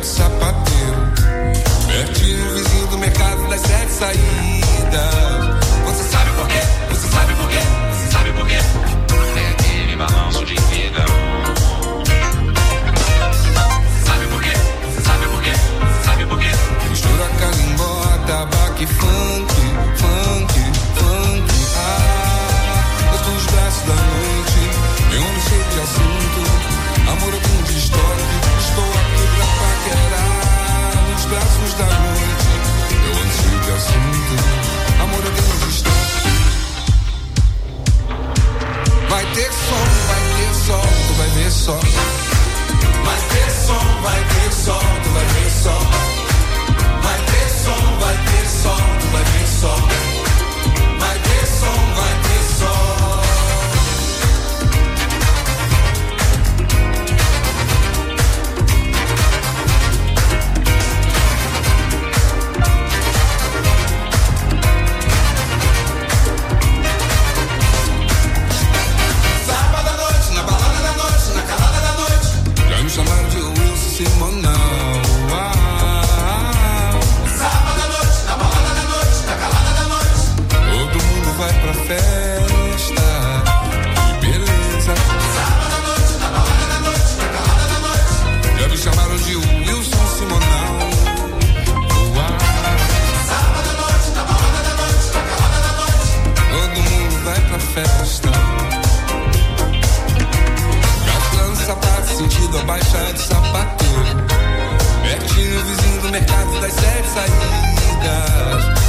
de sapateiro. Pertinho, vizinho do mercado das 7 saídas. Você sabe por quê? Você sabe por quê? Você sabe por quê? Tem aquele balanço de vida. Você sabe por quê? Você sabe por quê? Você sabe por quê? Mistura calimbó, tabaco e funk, funk, funk. Eu tô nos braços da noite, meu homem cheio de assunto. Amor, eu tenho de estoque, estou aqui pra paquerar. Nos braços da noite, eu ando cheio de assunto. Amor, eu tenho de estoque. Vai ter sol, tu vai ver só. Vai ter sol, tu vai ver só. Vai ter sol, tu vai ver só. Vai ter sol, vai ter sol. Sábado à noite, na balada da noite, na calada da noite. Já me chamaram de Wilson Simonal. Sábado à noite, na balada da noite, na calada da noite. Todo mundo vai pra festa. Que beleza. Sábado à noite, na balada da noite, na calada da noite. Já me chamaram de Wilson Simonal. Sábado à noite, na balada da noite, na calada da noite. Todo mundo vai pra festa. Gastando sapato, sentido a baixa de sapateiro. Pertinho, vizinho do mercado das 7 saídas.